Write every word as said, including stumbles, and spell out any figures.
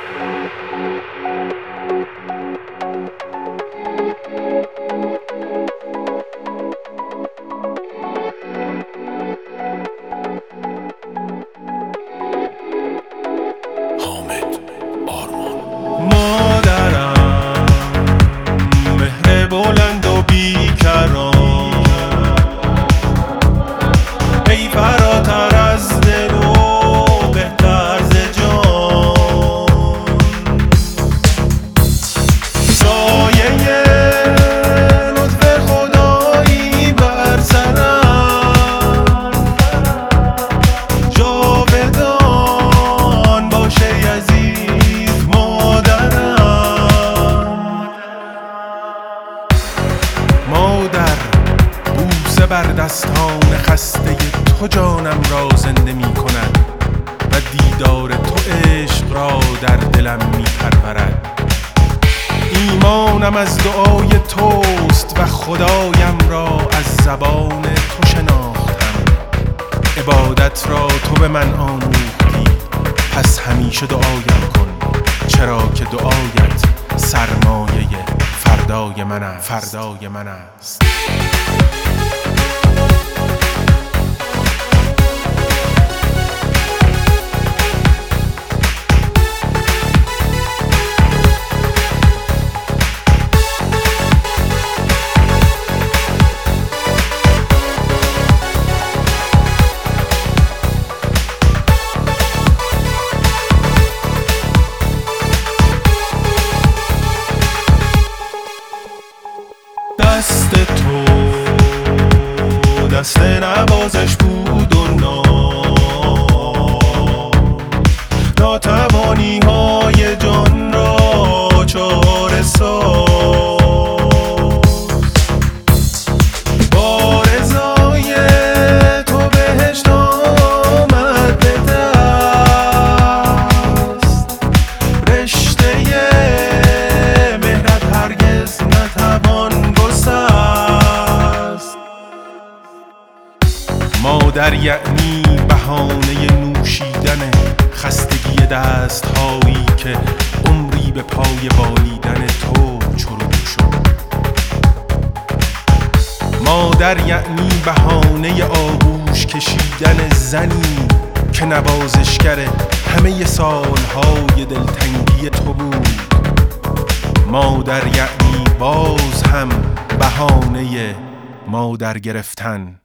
مادرم مهر بلند و بیکران، ای فراتر از دل و بهتر ز جان، سایه لطف خدایی بر سرم جاودان باشه عزیز مادرم. مادر بوسه بر دستان خسته تو جانم را زنده می کند و دیدار تو عشق را در دلم می پرورد. ایمانم از دعای توست و خدایم را از زبان تو شناختم. عبادت را تو به من آموختی، پس همیشه دعایم کن، چرا که دعایت سرمایه فردای من است. فردای من است. دست تو دست نوازش بود و ناتوانی های جان را چاره ساز. با رضای تو بهشت آمد به دست، رشته مهرت هرگز نتوان گسست. مادر یعنی بهانه نوشیدن خستگی دست هایی که عمری به پای بالیدن تو چرو شد. مادر یعنی بهانه آغوش کشیدن زنی که نوازشگر همه سالهای دلتنگی تو بود. مادر یعنی باز هم بهانه مادر گرفتن